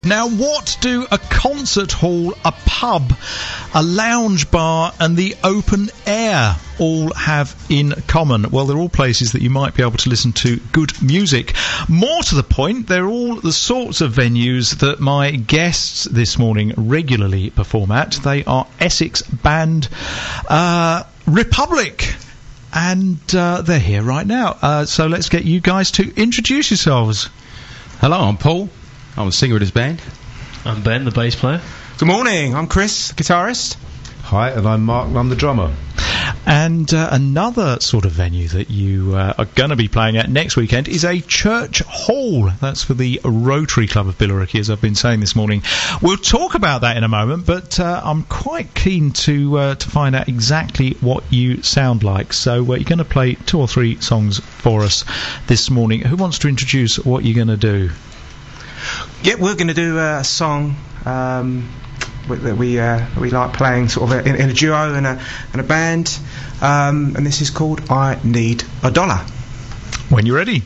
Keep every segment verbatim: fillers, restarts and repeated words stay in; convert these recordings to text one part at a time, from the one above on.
Now, what do a concert hall, a pub, a lounge bar and the open air all have in common? Well, they're all places that you might be able to listen to good music. More to the point, they're all the sorts of venues that my guests this morning regularly perform at. They are Essex band uh, Republic, and uh, they're here right now. Uh, so let's get you guys to introduce yourselves. Hello, I'm Paul. I'm the singer of this band. I'm Ben, the bass player. Good morning, I'm Chris, guitarist. Hi, and I'm Mark, and I'm the drummer. And uh, another sort of venue that you uh, are going to be playing at next weekend is a church hall. That's for the Rotary Club of Billericay, as I've been saying this morning. We'll talk about that in a moment, but uh, I'm quite keen to uh, to find out exactly what you sound like. So uh, you're going to play two or three songs for us this morning. Who wants to introduce what you're going to do? Yeah, we're going to do a song um, that we uh, we like playing sort of in, in a duo and a and a band, um, and this is called "I Need a Dollar." When you're ready.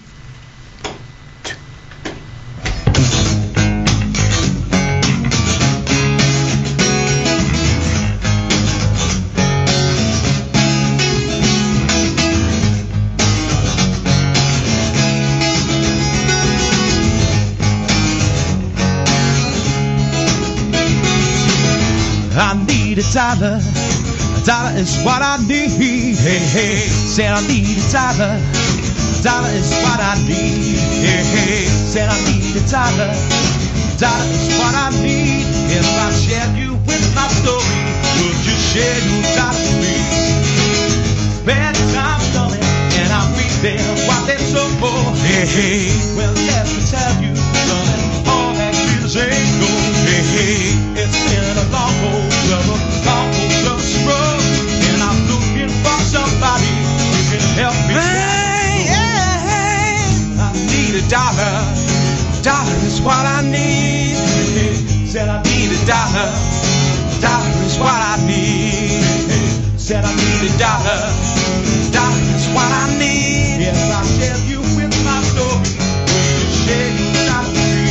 I need a dollar, a dollar is what I need, hey, hey. Said I need a dollar, a dollar is what I need, hey, hey. Said I need a dollar, a dollar is what I need. If I share you with my story, would you share your dollar with me? Bad times coming, and I'll be there while they're so full, hey, hey. Well, let me tell you, son, all that glitters ain't gold, hey, hey. It's been a long road, brother, long road of the road, and I'm looking for somebody who can help me. Hey, yeah, hey. I need a dollar, dollar is what I need. Said I need a dollar, dollar is what I need. Said I need a dollar, dollar is what I need. Yes, I'll share you with my story. Will you share your dollar with me?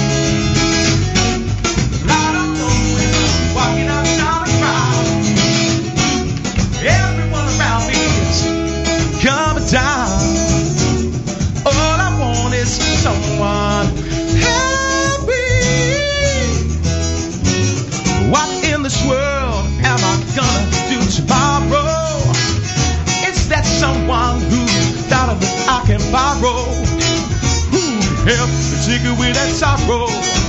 Walking outside the crowd, everyone around me is coming down. All I want is someone help me. What in this world am I gonna do tomorrow? Is that someone who dollar that I can borrow? Who help me take away that sorrow?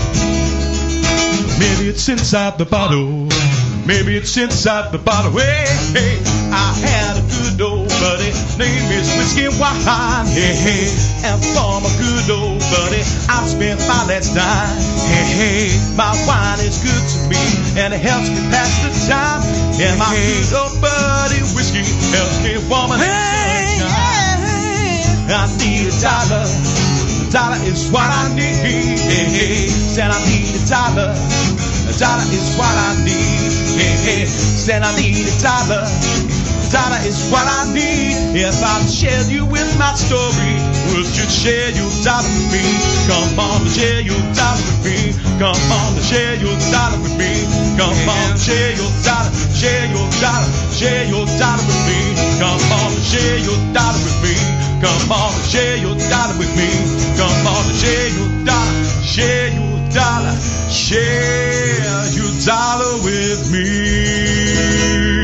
Maybe it's inside the bottle. Maybe it's inside the bottle. Hey, hey, I had a good old buddy. Name is Whiskey and Wine. Hey, hey, and for my good old buddy, I've spent my last dime. Hey, hey, my wine is good to me, and it helps me pass the time. And my hey, good old buddy, Whiskey, helps me woman. Hey, hey, I need a dollar. A dollar is what I need. Hey, hey, said I need a dollar. A dollar is what I need. Hey, hey, said I need a dollar. A dollar is what I need. If I share you with my story, would you share your dollar with me? Come on, share your dollar with me. Come on, share your dollar with me. Come on, share your dollar. Share your dollar. Share your dollar with me. Come on, share your dollar with me. Come on, share your dollar with me. Come on, share your dollar. Share your dollar. Share your dollar with me.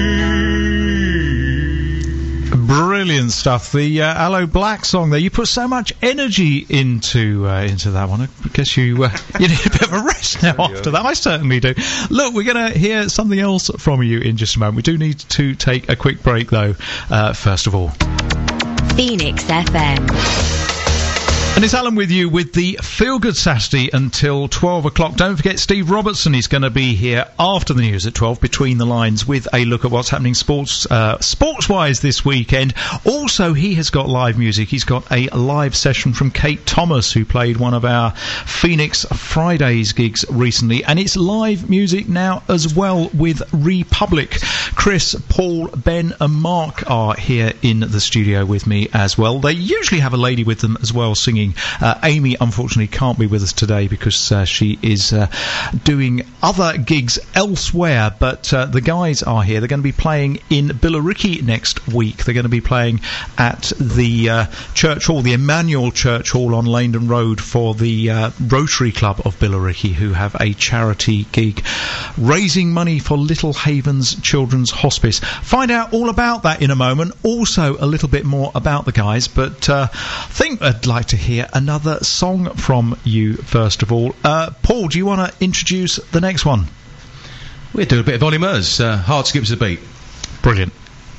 Brilliant stuff. The uh, Aloe Black song there. You put so much energy into uh, into that one. I guess you uh, you need a bit of a rest now after that. I certainly do. Look, we're going to hear something else from you in just a moment. We do need to take a quick break though. Uh, first of all, Phoenix F M. And it's Alan with you with the Feel Good Saturday until twelve o'clock. Don't forget, Steve Robertson is going to be here after the news at twelve, between the lines, with a look at what's happening sports, uh, sports-wise this weekend. Also, he has got live music. He's got a live session from Kate Thomas, who played one of our Phoenix Fridays gigs recently. And it's live music now as well with Republic. Chris, Paul, Ben and Mark are here in the studio with me as well. They usually have a lady with them as well singing singing. Uh, Amy, unfortunately, can't be with us today because uh, she is uh, doing other gigs elsewhere, but uh, the guys are here. They're going to be playing in Billericay next week. They're going to be playing at the uh, Church Hall, the Emmanuel Church Hall on Laindon Road for the uh, Rotary Club of Billericay, who have a charity gig raising money for Little Havens Children's Hospice. Find out all about that in a moment. Also a little bit more about the guys, but uh, I think I'd like to hear another song from you first of all. Uh, Paul, do you want to introduce the next one? We'll do a bit of Ollie Murs, uh, Heart Skips a Beat. Brilliant.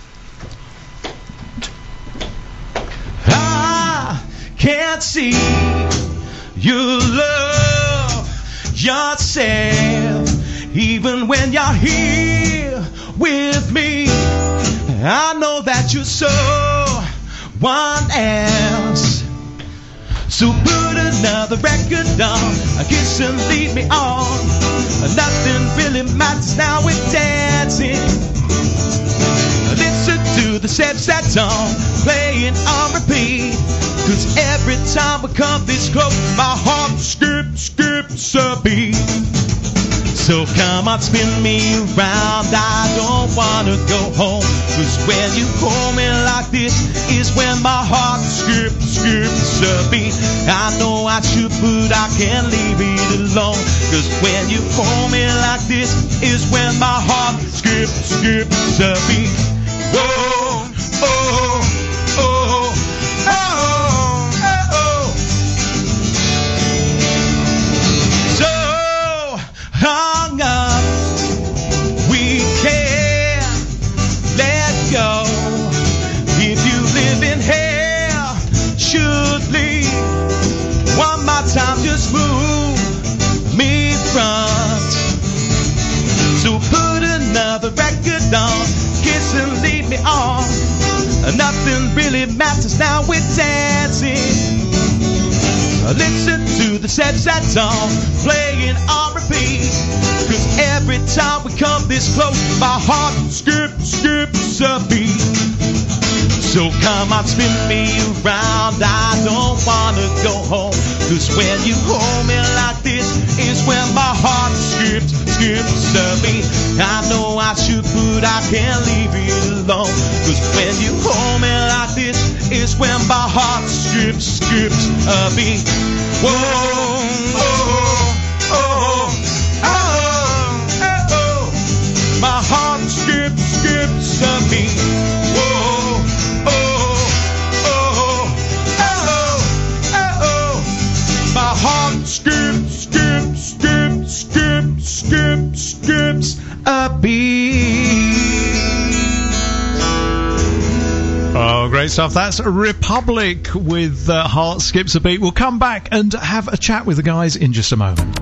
I can't see you love yourself even when you're here with me. I know that you're someone else, so put another record on, kiss and lead me on. Nothing really matters now, we're dancing. Listen to the sad, sad song playing on repeat, 'cause every time we come this close, my heart skips, skips a beat. So come on, spin me around, I don't wanna go home, 'cause when you hold me like this is when my heart skips, skips a beat. I know I should, but I can't leave it alone, 'cause when you hold me like this is when my heart skips, skips a beat. Whoa, oh, oh, oh, oh, oh. So hung up, we can't let go. If you live in hell, should leave. One more time, just move me front. So put another record on, kiss and lead me on. Nothing really matters now, we're dancing. Listen to the sad, sad song playing on repeat, 'cause every time we come this close, my heart skips, skips a beat. So come on, spin me around, I don't wanna go home, 'cause when you hold me like this is when my heart skips, skips a beat. I know I should, but I can't leave it alone, 'cause when you hold me like this is when my heart skips, skips a beat. Whoa, oh, oh, oh, oh, oh. My heart skips, skips a beat. Whoa, oh, oh, oh, oh, oh. My heart skips, skips, skips, skips, skips, skips a beat. Oh, great stuff. That's Republic with uh, Heart Skips a Beat. We'll come back and have a chat with the guys in just a moment.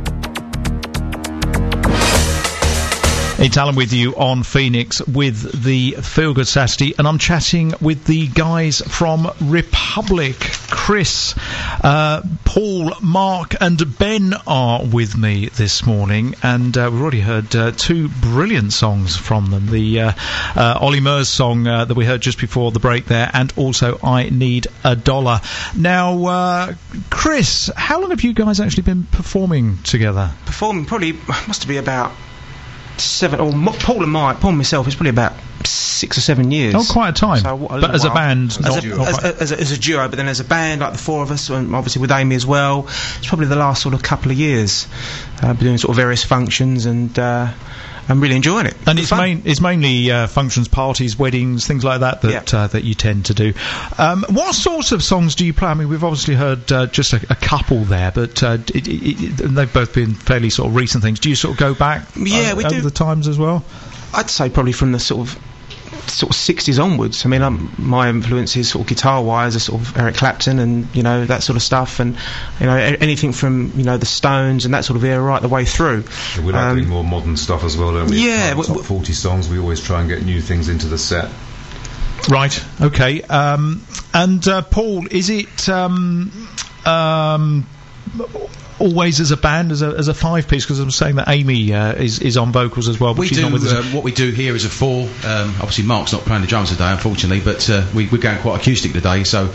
It's Alan with you on Phoenix with the Feel Good Saturday, and I'm chatting with the guys from Republic. Chris, uh, Paul, Mark and Ben are with me this morning, and uh, we've already heard uh, two brilliant songs from them. The uh, uh, Ollie Murs song uh, that we heard just before the break there, and also I Need a Dollar. Now, uh, Chris, how long have you guys actually been performing together? Performing probably must be about seven, or Paul and Mike, Paul and myself, it's probably about six or seven years. Oh, quite a time. So, a but as while. a band, as, not, a, not as, a, as, a, as a duo, but then as a band, like the four of us, and obviously with Amy as well, it's probably the last sort of couple of years. Uh, been doing sort of various functions, and uh, I'm really enjoying it. And it's, main, it's mainly uh, functions, parties, weddings, things like that that, yeah. uh, that you tend to do. Um, what sorts of songs do you play? I mean, we've obviously heard uh, just a, a couple there, but uh, it, it, it, they've both been fairly sort of recent things. Do you sort of go back yeah, uh, we over do. the times as well? I'd say probably from the sort of sort of sixties onwards. I mean, um, my influences sort of guitar-wise are sort of Eric Clapton and, you know, that sort of stuff, and, you know, a- anything from, you know, the Stones and that sort of era right the way through. Yeah, we like Um, doing more modern stuff as well, don't we? yeah, Top w- w- forty songs, we always try and get new things into the set. Right, okay. Um, and uh, Paul, is it um, um, always as a band, as a, as a five-piece? Because I'm saying that Amy uh, is, is on vocals as well, but We she's do not with us. uh, what we do here is a four. Um, obviously, Mark's not playing the drums today, unfortunately, but uh, we, we're going quite acoustic today. So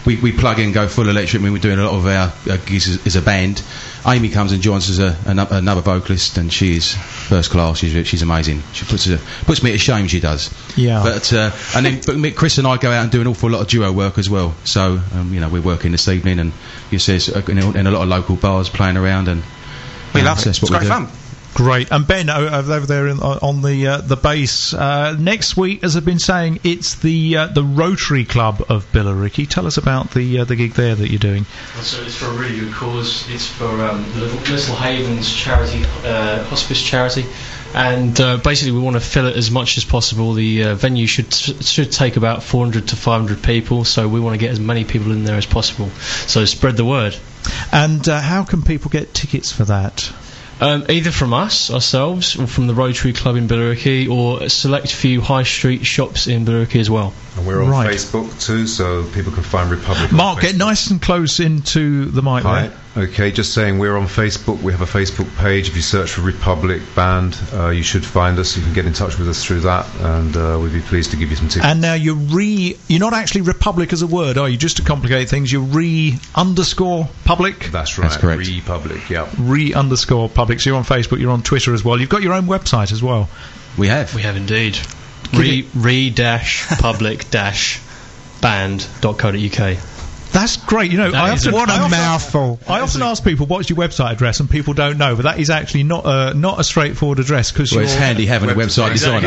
we, we plug in, go full electric when we're doing a lot of our uh, gigs as, as a band. Amy comes and joins us as a, an, another vocalist, and she is first class. She's she's amazing. She puts a, puts me to shame. She does. Yeah. But uh, and then but me, Chris and I go out and do an awful lot of duo work as well. So um, you know, we're working this evening, and you see us in a, in a lot of local bars playing around, and We uh, love it. that's It's what we great do. fun. Great. And Ben, o- over there in, on the uh, the bass, uh, next week, as I've been saying, it's the uh, the Rotary Club of Billericay. Tell us about the uh, the gig there that you're doing. So it's for a really good cause. It's for um, the Little, Little Havens charity, uh, hospice charity, and uh, basically we want to fill it as much as possible. The uh, venue should should take about four hundred to five hundred people, so we want to get as many people in there as possible. So spread the word. And uh, how can people get tickets for that? Um, either from us, ourselves, or from the Rotary Club in Billericay, or a select few high street shops in Billericay as well. And we're on Right. Facebook too, so people can find Republic. on Mark, get Facebook. nice and close into the mic Hi. there. Okay, just saying we're on Facebook. We have a Facebook page. If you search for Republic Band, uh, you should find us. You can get in touch with us through that, and uh, we'd be pleased to give you some tickets. And now you're re... You're not actually Republic as a word, are you? Just to complicate things, you're re underscore public? That's right. That's correct. Republic, yeah. Re underscore public. So you're on Facebook, you're on Twitter as well. You've got your own website as well. We have. We have indeed. Re, re dash public dash band dot co dot uk. That's great. You know, That I is often, a- What I a often- mouthful. I often ask people, what's your website address? And people don't know, but that is actually not a, not a straightforward address, because Well, it's handy having a website designer.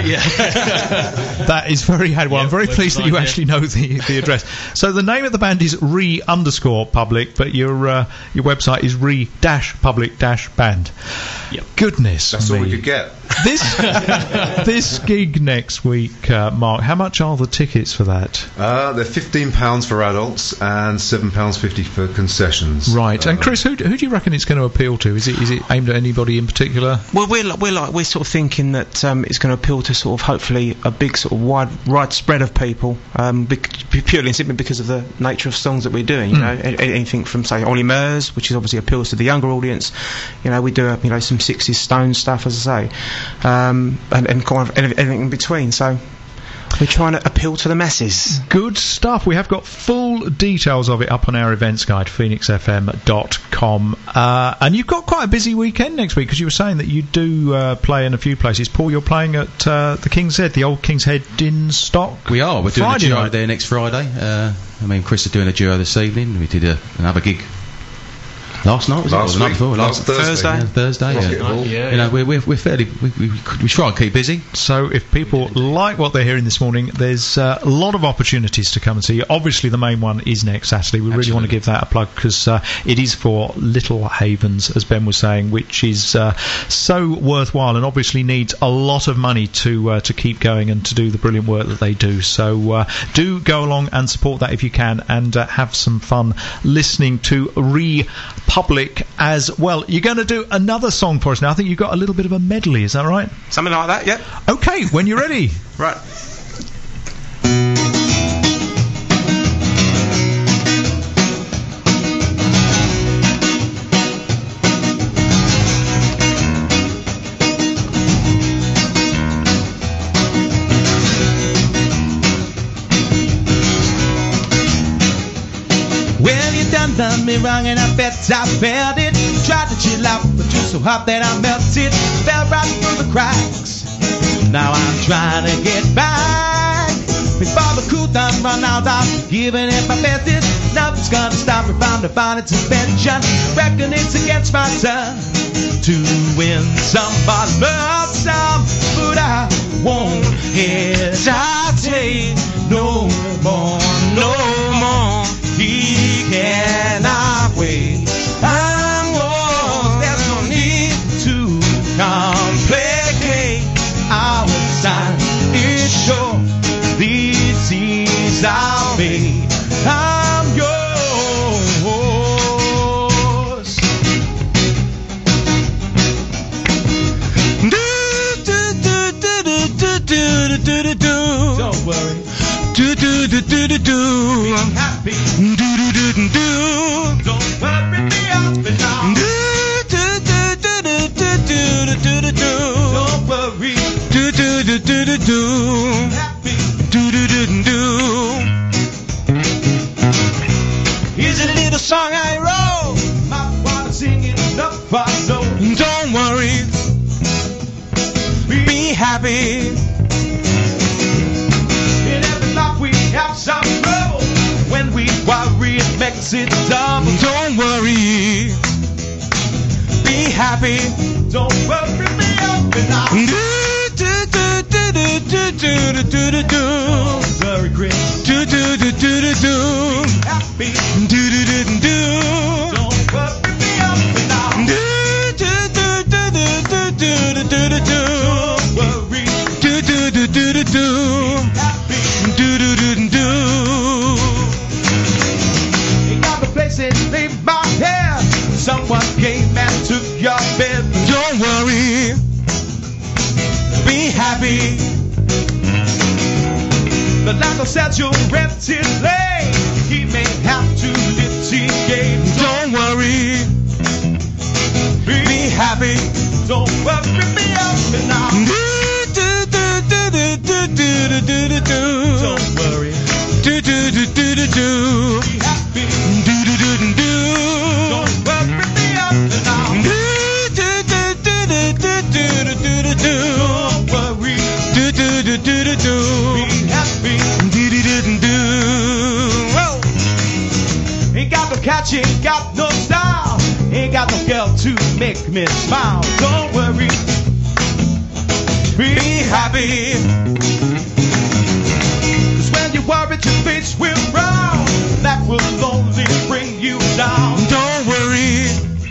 that is very handy. Well, I'm Yeah, very pleased that you website, yeah. actually know the, the address. So the name of the band is re underscore public, but your uh, your website is re dash public dash band. Yep. Goodness That's me. all we could get. This this gig next week, uh, Mark. How much are the tickets for that? Uh, they're fifteen pounds for adults and seven pounds fifty for concessions. Right. And Uh, Chris, who, who do you reckon it's going to appeal to? Is it is it aimed at anybody in particular? Well, we're li- we're like we're sort of thinking that um, it's going to appeal to sort of hopefully a big sort of wide wide spread of people, um, bec- purely and simply because of the nature of songs that we're doing. You Mm. know, a- anything from say Ollie Murs, which is obviously appeals to the younger audience. You know, we do uh, you know some sixties Stone stuff, as I say, um, and and kind of anything in between. So we're trying to appeal to the masses. Good stuff. We have got full details of it up on our events guide, phoenix f m dot com. Uh, and you've got quite a busy weekend next week, because you were saying that you do uh, play in a few places. Paul, you're playing at uh, the King's Head, the old King's Head in Stock. We are. We're doing Friday a duo night. there next Friday. Uh, I mean, Chris are doing a duo this evening. We did a, another gig last night, was it? Or Last the night week. before? Last Thursday. Yeah, Thursday. Rocket Yeah. Hall. Yeah, You know, yeah. we're, we're, we're fairly. We, we, we try and keep busy. So if people like what they're hearing this morning, there's uh, a lot of opportunities to come and see you. Obviously, the main one is next Saturday. We really want to Absolutely. give that a plug, because uh, it is for Little Havens, as Ben was saying, which is uh, so worthwhile and obviously needs a lot of money to uh, to keep going and to do the brilliant work that they do. So uh, do go along and support that if you can, and uh, have some fun listening to Republic as well. You're going to do another song for us now. I think you've got a little bit of a medley, is that right? Something like that, yeah. Okay, when you're ready. Right. Well, you done done me wrong and I bet I felt it. Tried to chill out, but you're so hot that I melted. Fell right through the cracks. Now I'm trying to get back. Before the cool down run out, I'm giving it my best. It's nothing's gonna stop me from divine intervention. Reckon it's against my turn to win some, but love some. But I won't hesitate no more, no more. He cannot wait. I'm yours. There's no need to complicate our sign. It's sure these seas are made. I'm yours. Do do do do do do do do do do. Don't worry. Do do do do do do. Be happy. Do do do do do. Don't worry, be happy now. Do do do do do do do do do do. Don't worry. Do do do do do do. Happy. Do do do do do. happy. In every life we have some trouble. When we worry, it makes it double. Don't worry. Be happy. Don't worry me up and out. Do do do do do do do do do do. Very great. Do do do do do do. Be happy. Do do do do do. Don't worry me up and out. Do do do do do do do do do do. Don't worry. Do do do do do do. Be happy. Do do do do do. Ain't got the place and leave my hair. Someone came and took your bed. Don't worry. Be happy. The landlord said you're rented late. He may have to litigate. Don't worry. Be happy. Don't worry me up and out. Do do do do do do do do do do. Don't worry. Do do do do do do. Be happy. Do do do do do. Don't worry me up and out. Do do do do do do do do do do. Don't worry. Do do do do do do. Be happy. Do do do do do. Whoa. Ain't got no catch, ain't got no style. Ain't got no girl to make me smile. Don't worry. Be happy. Cause when you worry, your face will frown. That will only bring you down. Don't worry.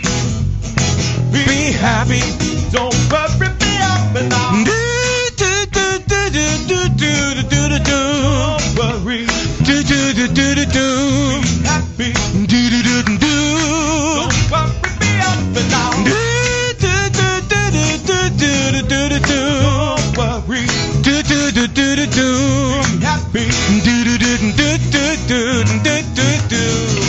Be happy. Don't worry me up and down. Do do do do do do do do do. Don't worry. Do do do do do do. Be happy. Do do do do do. Don't worry me up and down. Do do do do do do do do do. Don't worry. Do do do do do do. Be happy. Do do do do do do do do do.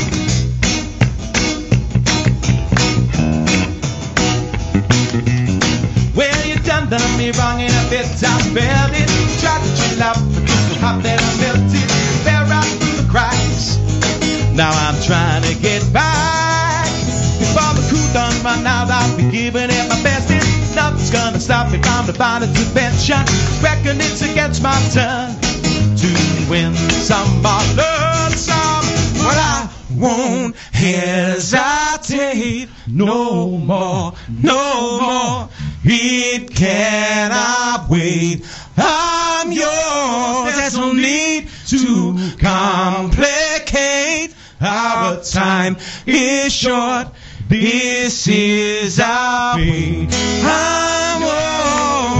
Well, you done done me wrong in a bit, I felt it. Tried to chill out, but you so hot that I melted. Fell right through the cracks. Now I'm trying to get back. Before the cool done run out, I'll be giving it my best. It's nothing's gonna stop me from the final intervention. Reckon it's against my turn to win some or learn some. But I won't hesitate no more, no more. It cannot wait. I'm yours. There's no need to complicate. Our time is short. This is our fate. I'm yours.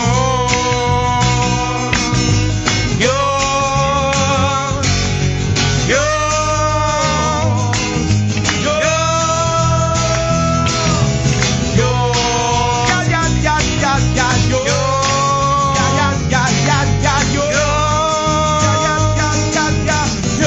Yours. Yours. Yours. Yours. Yeah, yeah, yeah, yeah, yeah, yours. Yeah, yeah, yeah, yeah, yeah, yours. Yeah, yeah, yeah, yeah, yeah,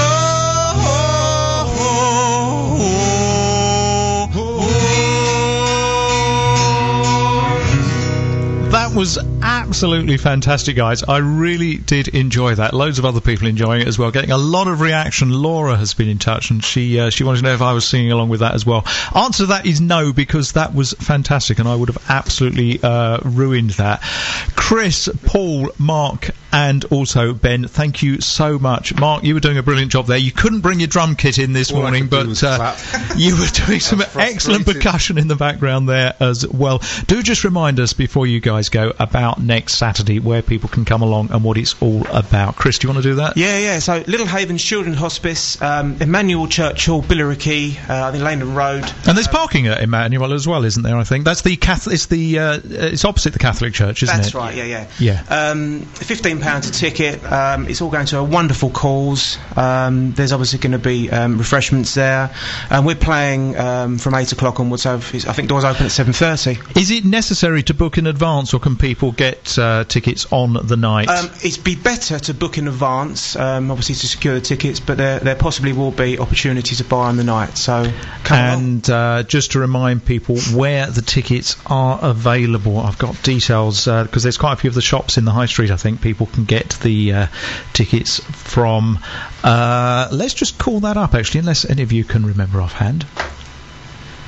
yours. That was absolutely fantastic, guys. I really did enjoy that. Loads of other people enjoying it as well. Getting a lot of reaction. Laura has been in touch, and she uh, she wanted to know if I was singing along with that as well. Answer to that is no, because that was fantastic, and I would have absolutely uh, ruined that. Chris, Paul, Mark, and also Ben, thank you so much. Mark, you were doing a brilliant job there. You couldn't bring your drum kit in this All morning, but uh, you were doing some excellent percussion in the background there as well. Do just remind us before you guys go about next Saturday where people can come along and what it's all about. Chris, do you want to do that? Yeah, yeah. So Little Havens Children's Hospice, um, Emmanuel Church Hall, Billericay, uh, I think Leyland Road. And there's parking at Emmanuel as well, isn't there? I think that's the Catholic. It's the uh, it's opposite the Catholic Church, isn't That's it? That's right. Yeah, yeah. Yeah. Um, Fifteen pounds a ticket. Um, it's all going to a wonderful cause. Um, there's obviously going to be um, refreshments there, and we're playing um, from eight o'clock onwards. So I think doors open at seven thirty. Is it necessary to book in advance, or can people get uh, tickets on the night? Um, it'd be better to book in advance, um, obviously to secure the tickets, but there, there possibly will be opportunity to buy on the night. So come and uh, just to remind people where the tickets are available, I've got details because uh, there's quite a few of the shops in the high street. I think people can get the uh, tickets from. Uh, let's just call that up actually, unless any of you can remember offhand.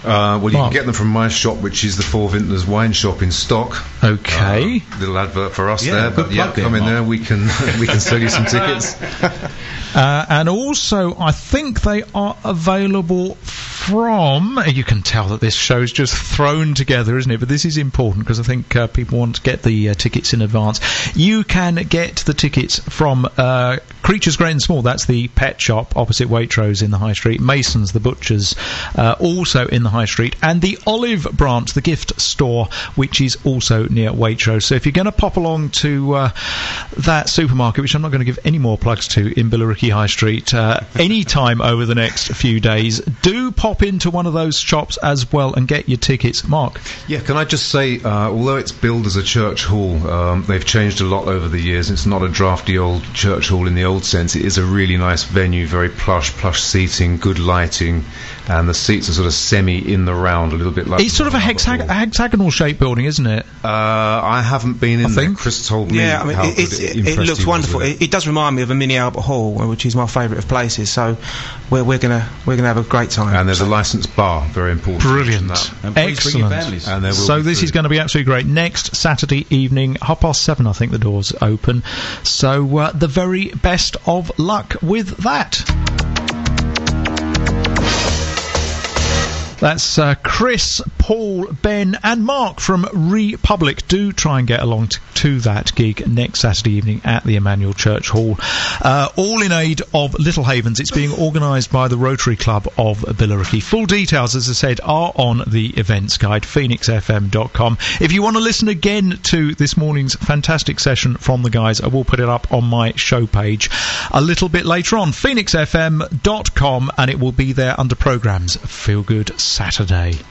Uh, well, you Mark. can get them from my shop, which is the Four Vintners Wine Shop in Stock. Okay. Uh, little advert for us Yeah, there, good but yeah, plug there, come in Mark. there. We can we can sell you some tickets. Uh, and also, I think they are available from. You can tell that this show's just thrown together, isn't it? But this is important because I think uh, people want to get the uh, tickets in advance. You can get the tickets from uh, Creatures Great and Small. That's the pet shop opposite Waitrose in the High Street. Mason's, the butchers, uh, also in the High Street, and the Olive Branch, the gift store, which is also near Waitrose. So if you're going to pop along to uh, that supermarket, which I'm not going to give any more plugs to, in Billericay High Street, uh, any time over the next few days, do pop into one of those shops as well and get your tickets. Mark? Yeah, can I just say, uh, although it's billed as a church hall, um, they've changed a lot over the years. It's not a drafty old church hall in the old sense. It is a really nice venue, very plush, plush seating, good lighting, and the seats are sort of semi in the round, a little bit like... It's sort of a hexag- hexagonal shaped building, isn't it? Uh, I haven't been in I there. think. Chris told me Yeah, I mean, how it, it's, good it, it impressed looks he was wonderful. with It, it does remind me of a mini Albert Hall, which is my favourite of places. So we're we're gonna we're gonna have a great time. And there's a licensed bar, very important. to Brilliant. mention that. And please bring your Excellent. families. And there will So be this food. is going to be absolutely great. Next Saturday evening, half past seven, I think the doors open. So uh, the very best of luck with that. That's uh, Chris, Paul, Ben and Mark from Republic. Do try and get along to, to that gig next Saturday evening at the Emmanuel Church Hall. Uh, all in aid of Little Havens. It's being organised by the Rotary Club of Billericay. Full details, as I said, are on the events guide, phoenix f m dot com. If you want to listen again to this morning's fantastic session from the guys, I will put it up on my show page a little bit later on, phoenix f m dot com, and it will be there under programmes. Feel Good Saturday.